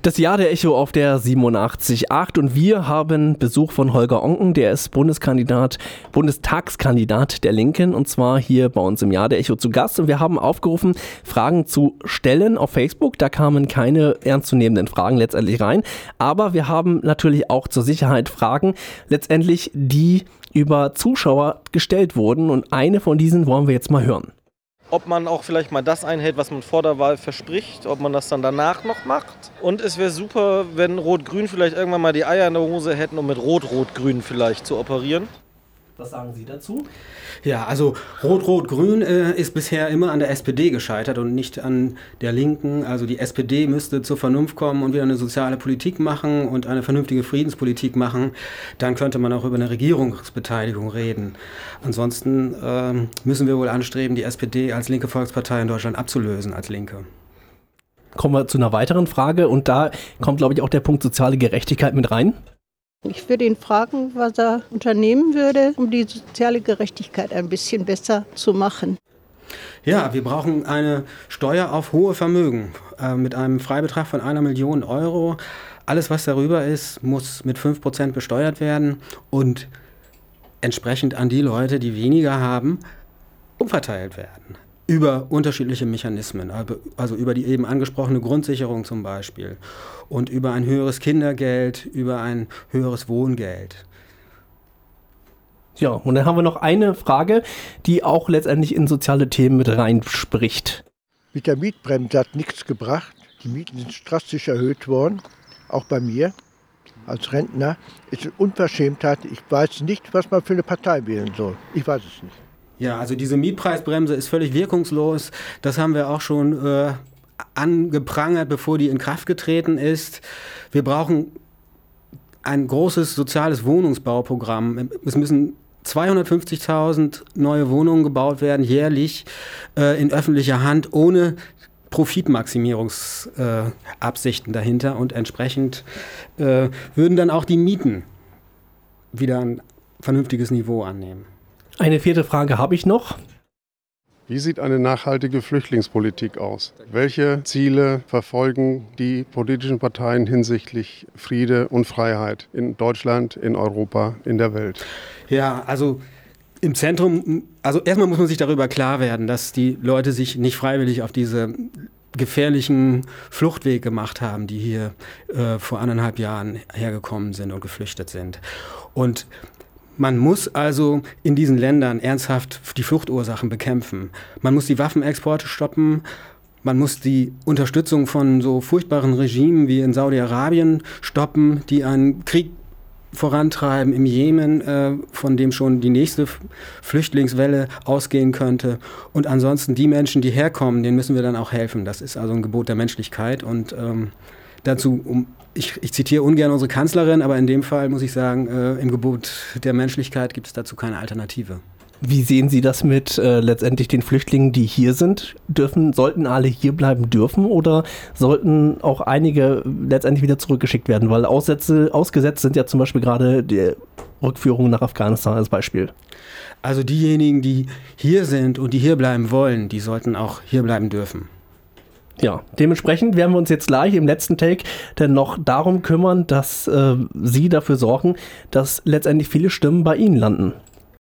Das Jahr der Echo auf der 87.8 und wir haben Besuch von Holger Oncken, der ist Bundestagskandidat der Linken und zwar hier bei uns im Jahr der Echo zu Gast und wir haben aufgerufen, Fragen zu stellen auf Facebook. Da kamen keine ernstzunehmenden Fragen letztendlich rein, aber wir haben natürlich auch zur Sicherheit Fragen, letztendlich die über Zuschauer gestellt wurden und eine von diesen wollen wir jetzt mal hören. Ob man auch vielleicht mal das einhält, was man vor der Wahl verspricht, ob man das dann danach noch macht. Und es wäre super, wenn Rot-Grün vielleicht irgendwann mal die Eier in der Hose hätten, um mit Rot-Rot-Grün vielleicht zu operieren. Was sagen Sie dazu? Ja, also Rot-Rot-Grün ist bisher immer an der SPD gescheitert und nicht an der Linken. Also die SPD müsste zur Vernunft kommen und wieder eine soziale Politik machen und eine vernünftige Friedenspolitik machen. Dann könnte man auch über eine Regierungsbeteiligung reden. Ansonsten müssen wir wohl anstreben, die SPD als linke Volkspartei in Deutschland abzulösen als Linke. Kommen wir zu einer weiteren Frage und da kommt, glaube ich, auch der Punkt soziale Gerechtigkeit mit rein. Ich würde ihn fragen, was er unternehmen würde, um die soziale Gerechtigkeit ein bisschen besser zu machen. Ja, wir brauchen eine Steuer auf hohe Vermögen mit einem Freibetrag von 1 Million Euro. Alles, was darüber ist, muss mit 5% besteuert werden und entsprechend an die Leute, die weniger haben, umverteilt werden. Über unterschiedliche Mechanismen, also über die eben angesprochene Grundsicherung zum Beispiel und über ein höheres Kindergeld, über ein höheres Wohngeld. Ja, und dann haben wir noch eine Frage, die auch letztendlich in soziale Themen mit reinspricht. Mit der Mietbremse hat nichts gebracht. Die Mieten sind drastisch erhöht worden, auch bei mir als Rentner. Es ist eine Unverschämtheit. Ich weiß nicht, was man für eine Partei wählen soll. Ich weiß es nicht. Ja, also diese Mietpreisbremse ist völlig wirkungslos. Das haben wir auch schon angeprangert, bevor die in Kraft getreten ist. Wir brauchen ein großes soziales Wohnungsbauprogramm. Es müssen 250.000 neue Wohnungen gebaut werden, jährlich in öffentlicher Hand, ohne Profitmaximierungsabsichten dahinter. Und entsprechend würden dann auch die Mieten wieder ein vernünftiges Niveau annehmen. Eine vierte Frage habe ich noch. Wie sieht eine nachhaltige Flüchtlingspolitik aus? Welche Ziele verfolgen die politischen Parteien hinsichtlich Friede und Freiheit in Deutschland, in Europa, in der Welt? Ja, also im Zentrum, also erstmal muss man sich darüber klar werden, dass die Leute sich nicht freiwillig auf diese gefährlichen Fluchtweg gemacht haben, die hier vor 1,5 Jahren hergekommen sind und geflüchtet sind. Und man muss also in diesen Ländern ernsthaft die Fluchtursachen bekämpfen. Man muss die Waffenexporte stoppen. Man muss die Unterstützung von so furchtbaren Regimen wie in Saudi-Arabien stoppen, die einen Krieg vorantreiben im Jemen, von dem schon die nächste Flüchtlingswelle ausgehen könnte. Und ansonsten die Menschen, die herkommen, denen müssen wir dann auch helfen. Das ist also ein Gebot der Menschlichkeit. Und dazu, ich zitiere ungern unsere Kanzlerin, aber in dem Fall muss ich sagen, im Gebot der Menschlichkeit gibt es dazu keine Alternative. Wie sehen Sie das mit letztendlich den Flüchtlingen, die hier sind? Sollten alle hier bleiben dürfen oder sollten auch einige letztendlich wieder zurückgeschickt werden? Weil ausgesetzt sind ja zum Beispiel gerade die Rückführungen nach Afghanistan als Beispiel. Also diejenigen, die hier sind und die hier bleiben wollen, die sollten auch hier bleiben dürfen. Ja, dementsprechend werden wir uns jetzt gleich im letzten Take dann noch darum kümmern, dass Sie dafür sorgen, dass letztendlich viele Stimmen bei Ihnen landen.